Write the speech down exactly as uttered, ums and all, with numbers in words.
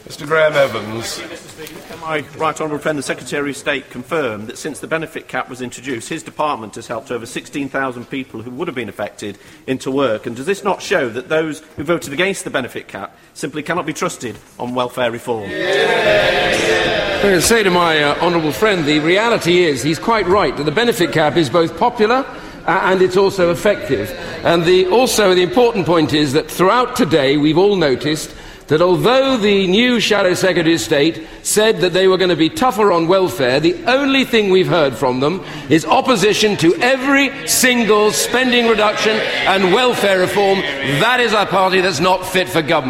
Mr Graham Evans. Can my right honourable friend, the Secretary of State, confirm that since the benefit cap was introduced, his department has helped over sixteen thousand people who would have been affected into work? And does this not show that those who voted against the benefit cap simply cannot be trusted on welfare reform? I can say to my uh, honourable friend, the reality is he's quite right that the benefit cap is both popular uh, and it's also effective. And the, also the important point is that throughout today we've all noticed that although the new Shadow Secretary of State said that they were going to be tougher on welfare, the only thing we've heard from them is opposition to every single spending reduction and welfare reform. That is a party that's not fit for government.